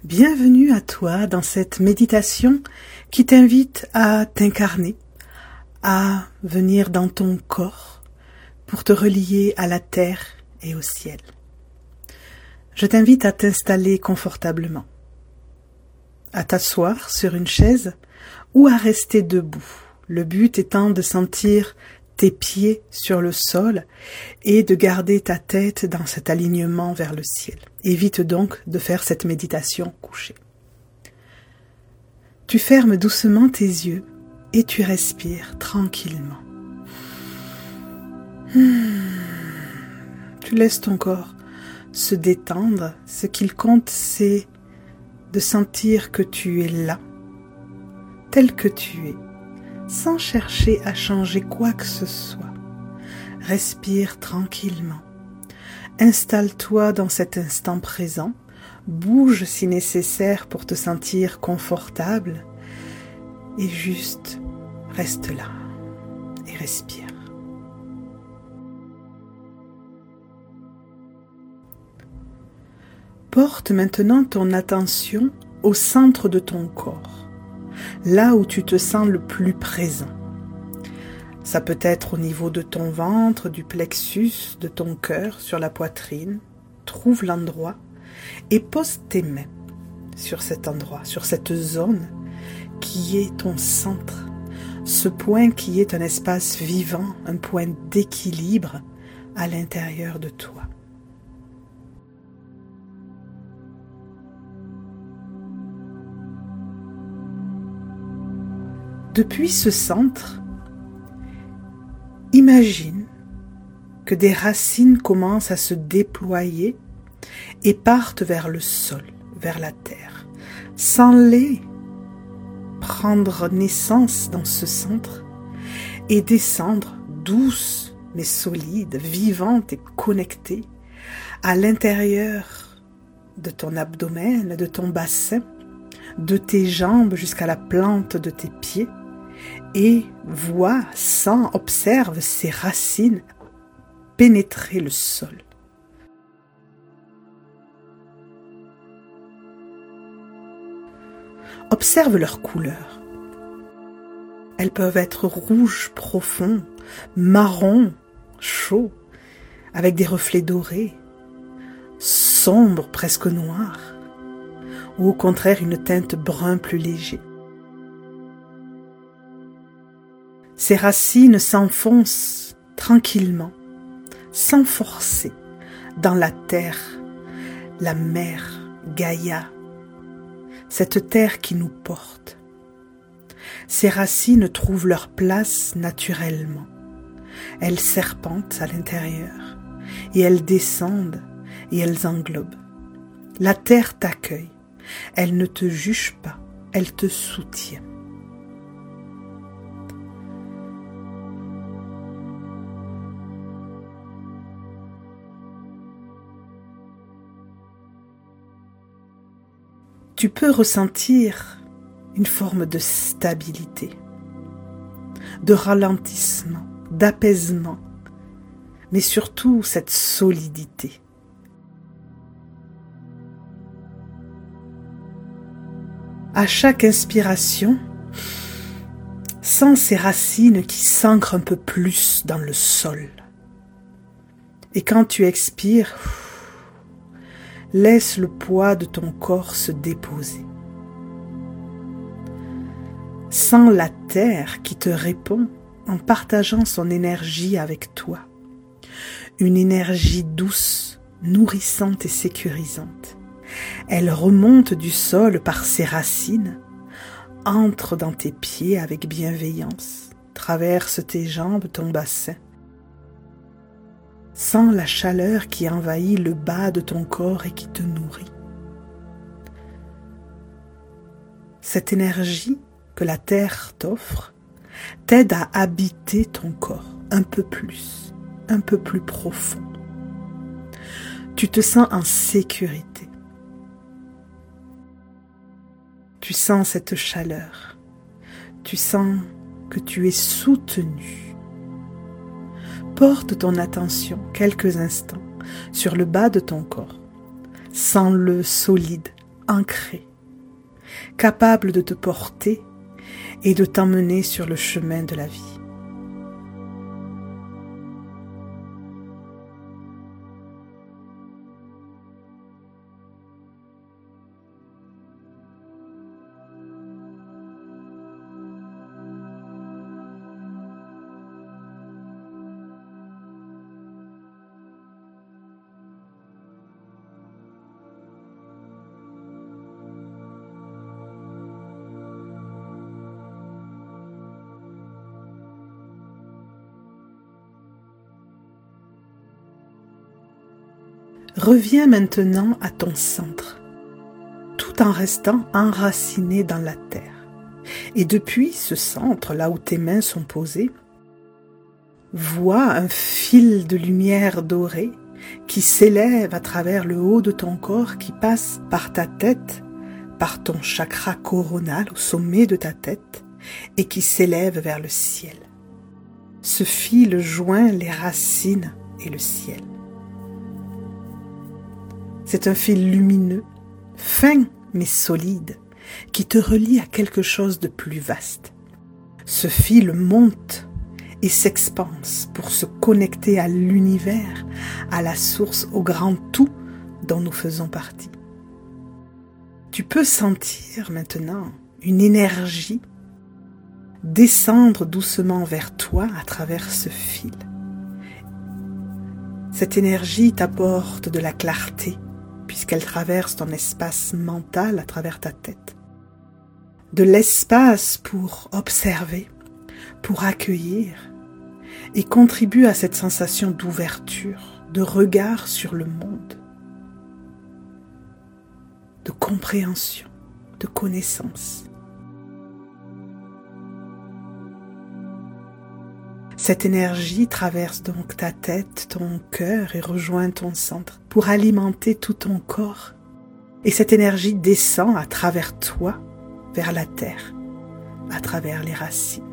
Bienvenue à toi dans cette méditation qui t'invite à t'incarner, à venir dans ton corps pour te relier à la terre et au ciel. Je t'invite à t'installer confortablement, à t'asseoir sur une chaise ou à rester debout. Le but étant de sentir tes pieds sur le sol et de garder ta tête dans cet alignement vers le ciel. Évite donc de faire cette méditation couchée. Tu fermes doucement tes yeux et tu respires tranquillement. Tu laisses ton corps se détendre. Ce qu'il compte, c'est de sentir que tu es là, tel que tu es, sans chercher à changer quoi que ce soit. Respire tranquillement. Installe-toi dans cet instant présent. Bouge si nécessaire pour te sentir confortable. Et juste reste là et respire. Porte maintenant ton attention au centre de ton corps, là où tu te sens le plus présent. Ça peut être au niveau de ton ventre, du plexus, de ton cœur, sur la poitrine. Trouve l'endroit et pose tes mains sur cet endroit, sur cette zone qui est ton centre. Ce point qui est un espace vivant, un point d'équilibre à l'intérieur de toi. Depuis ce centre, imagine que des racines commencent à se déployer et partent vers le sol, vers la terre. Sens-les prendre naissance dans ce centre et descendre douce mais solide, vivante et connectée à l'intérieur de ton abdomen, de ton bassin, de tes jambes jusqu'à la plante de tes pieds. Et vois, sens, observe ces racines pénétrer le sol. Observe leurs couleurs. Elles peuvent être rouges profonds, marron chaud, avec des reflets dorés, sombres presque noirs, ou au contraire une teinte brun plus léger. Ces racines s'enfoncent tranquillement, sans forcer, dans la terre, la mère, Gaïa, cette terre qui nous porte. Ces racines trouvent leur place naturellement. Elles serpentent à l'intérieur, et elles descendent, et elles englobent. La terre t'accueille, elle ne te juge pas, elle te soutient. Tu peux ressentir une forme de stabilité, de ralentissement, d'apaisement, mais surtout cette solidité. À chaque inspiration, sens ces racines qui s'ancrent un peu plus dans le sol. Et quand tu expires, laisse le poids de ton corps se déposer. Sens la terre qui te répond en partageant son énergie avec toi. Une énergie douce, nourrissante et sécurisante. Elle remonte du sol par ses racines, entre dans tes pieds avec bienveillance, traverse tes jambes, ton bassin. Sens la chaleur qui envahit le bas de ton corps et qui te nourrit. Cette énergie que la terre t'offre t'aide à habiter ton corps un peu plus profond. Tu te sens en sécurité. Tu sens cette chaleur. Tu sens que tu es soutenu. Porte ton attention quelques instants sur le bas de ton corps. Sens-le solide, ancré, capable de te porter et de t'emmener sur le chemin de la vie. Reviens maintenant à ton centre, tout en restant enraciné dans la terre. Et depuis ce centre, là où tes mains sont posées, vois un fil de lumière dorée qui s'élève à travers le haut de ton corps, qui passe par ta tête, par ton chakra coronal au sommet de ta tête, et qui s'élève vers le ciel. Ce fil joint les racines et le ciel. C'est un fil lumineux, fin mais solide, qui te relie à quelque chose de plus vaste. Ce fil monte et s'expanse pour se connecter à l'univers, à la source, au grand tout dont nous faisons partie. Tu peux sentir maintenant une énergie descendre doucement vers toi à travers ce fil. Cette énergie t'apporte de la clarté, puisqu'elle traverse ton espace mental à travers ta tête. De l'espace pour observer, pour accueillir, et contribue à cette sensation d'ouverture, de regard sur le monde, de compréhension, de connaissance. Cette énergie traverse donc ta tête, ton cœur et rejoint ton centre pour alimenter tout ton corps. Et cette énergie descend à travers toi vers la terre, à travers les racines.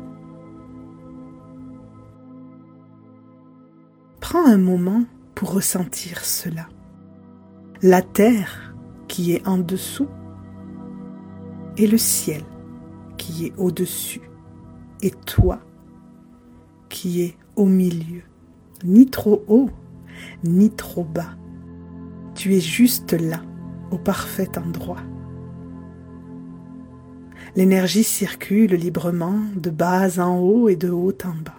Prends un moment pour ressentir cela. La terre qui est en dessous et le ciel qui est au-dessus et toi qui est au milieu, ni trop haut, ni trop bas. Tu es juste là, au parfait endroit. L'énergie circule librement de bas en haut et de haut en bas.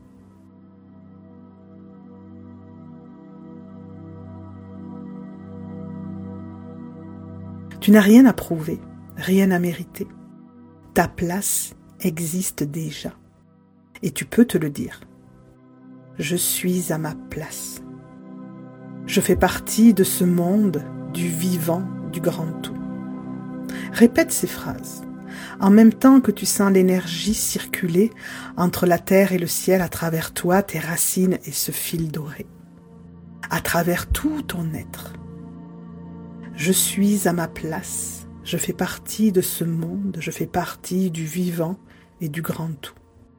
Tu n'as rien à prouver, rien à mériter. Ta place existe déjà. Et tu peux te le dire. Je suis à ma place. Je fais partie de ce monde, du vivant, du grand tout. Répète ces phrases, en même temps que tu sens l'énergie circuler entre la terre et le ciel à travers toi, tes racines et ce fil doré. À travers tout ton être. Je suis à ma place. Je fais partie de ce monde, je fais partie du vivant et du grand tout.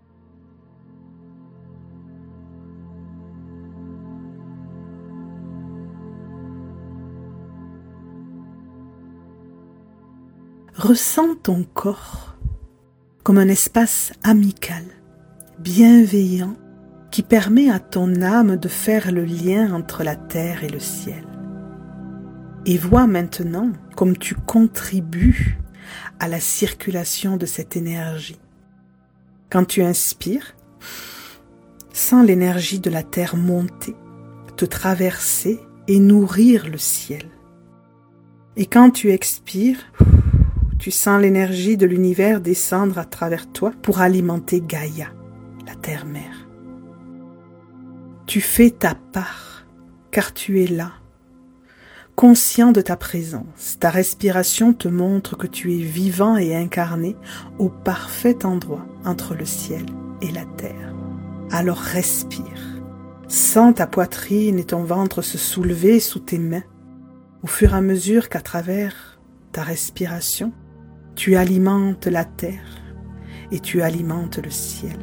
Ressens ton corps comme un espace amical, bienveillant, qui permet à ton âme de faire le lien entre la terre et le ciel. Et vois maintenant comme tu contribues à la circulation de cette énergie. Quand tu inspires, sens l'énergie de la terre monter, te traverser et nourrir le ciel. Et quand tu expires, tu sens l'énergie de l'univers descendre à travers toi pour alimenter Gaïa, la terre-mère. Tu fais ta part, car tu es là, conscient de ta présence. Ta respiration te montre que tu es vivant et incarné au parfait endroit entre le ciel et la terre. Alors respire. Sens ta poitrine et ton ventre se soulever sous tes mains, au fur et à mesure qu'à travers ta respiration, tu alimentes la terre et tu alimentes le ciel.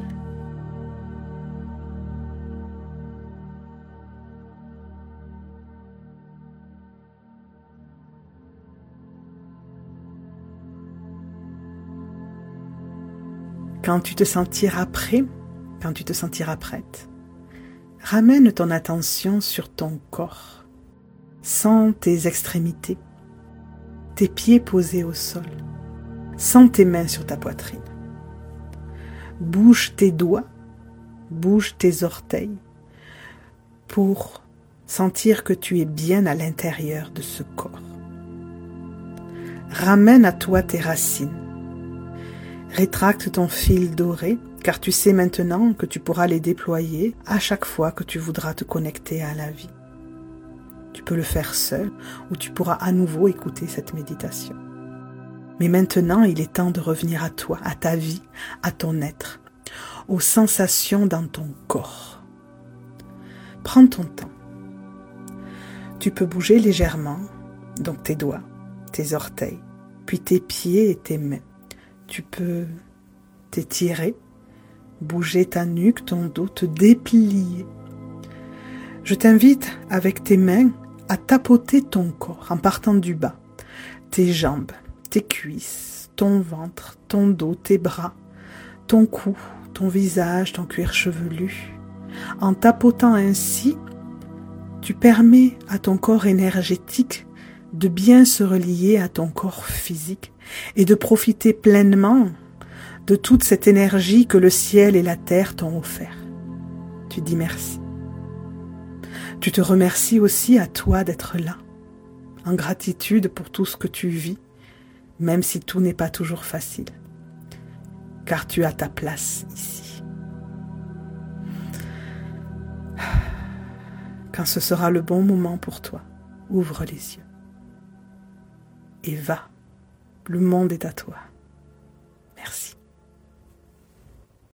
Quand tu te sentiras prêt, quand tu te sentiras prête, ramène ton attention sur ton corps. Sens tes extrémités, tes pieds posés au sol. Sens tes mains sur ta poitrine. Bouge tes doigts, bouge tes orteils pour sentir que tu es bien à l'intérieur de ce corps. Ramène à toi tes racines. Rétracte ton fil doré, car tu sais maintenant que tu pourras les déployer à chaque fois que tu voudras te connecter à la vie. Tu peux le faire seul ou tu pourras à nouveau écouter cette méditation. Mais maintenant, il est temps de revenir à toi, à ta vie, à ton être, aux sensations dans ton corps. Prends ton temps. Tu peux bouger légèrement, donc tes doigts, tes orteils, puis tes pieds et tes mains. Tu peux t'étirer, bouger ta nuque, ton dos, te déplier. Je t'invite avec tes mains à tapoter ton corps en partant du bas, tes jambes, tes cuisses, ton ventre, ton dos, tes bras, ton cou, ton visage, ton cuir chevelu. En tapotant ainsi, tu permets à ton corps énergétique de bien se relier à ton corps physique et de profiter pleinement de toute cette énergie que le ciel et la terre t'ont offert. Tu dis merci. Tu te remercies aussi à toi d'être là, en gratitude pour tout ce que tu vis, même si tout n'est pas toujours facile, car tu as ta place ici. Quand ce sera le bon moment pour toi, ouvre les yeux et va. Le monde est à toi. Merci.